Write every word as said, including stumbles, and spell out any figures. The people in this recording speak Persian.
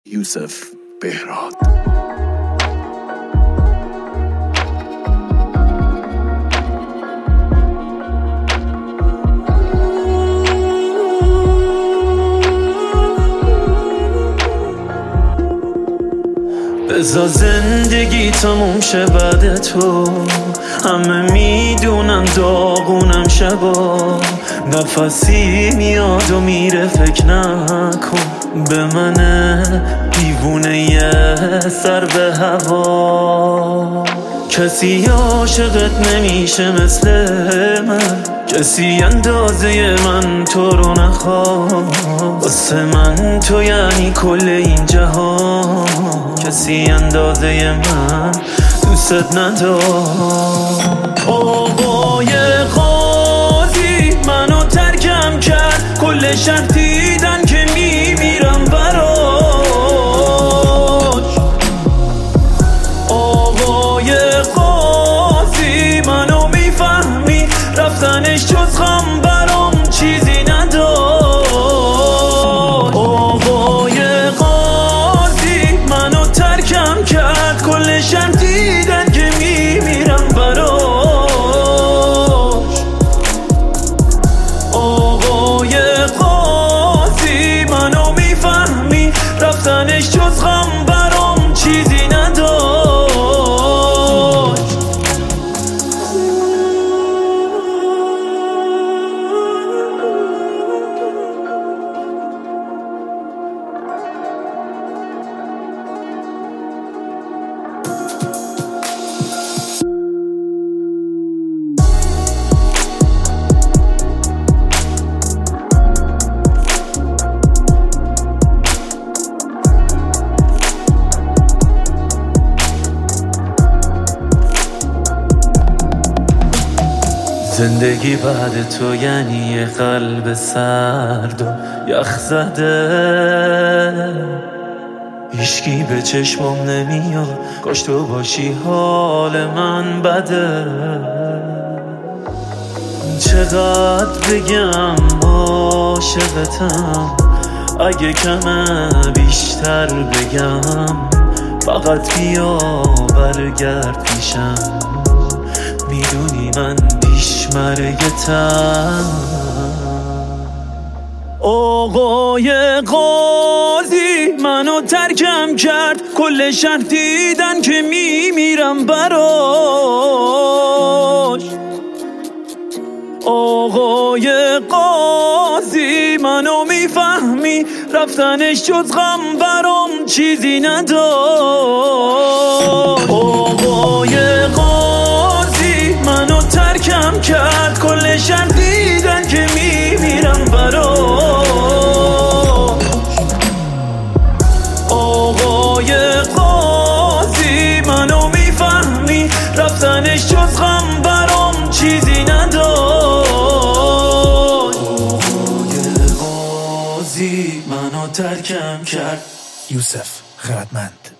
یوسف بهراد. بذار زندگی تموم شه بعد تو، همه میدونن داغونم شبا، نفسی میاد و میره فکر نکن به منه دیوونه یه سر به هوا. کسی عاشقت نمیشه مثل من، کسی اندازه من تو رو نخواد، واسه من تو یعنی کل این جهان، کسی اندازه من دوست ندار. آقای قاضی منو ترکم کرد، کل شهر دیدن که میمیرم براش. آقای قاضی منو میفهمی، رفتنش جز غم برام چیزی نداشت. آقای قاضی منو ترکم کرد، کل شهر دیدن که میمیرم براش. آقای قاضی منو میفهمی، رفتنش جز غم برام چیزی نداشت. زندگی بعد تو یعنی یه قلب سرد و یخ زده، هیچکی به چشمم نمیاد، کاش تو باشی حال من بده. چقدر بگم عاشقتم، اگه کمه بیشتر بگم، فقط بیا برگرد پیشم، میدونی من پیش مرگتم. آقای قاضی منو ترکم کرد، کل شهر دیدن که میمیرم براش. آقای قاضی منو میفهمی، رفتنش جز غم برام چیزی نداشت. آقای قاضی منو ترکم کرد، کل شهر دیدن که میمیرم براش. آقای قاضی منو میفهمی، رفتنش جز غم برام چیزی نداشت. آقای قاضی منو ترکم کرد. یوسف خردمند.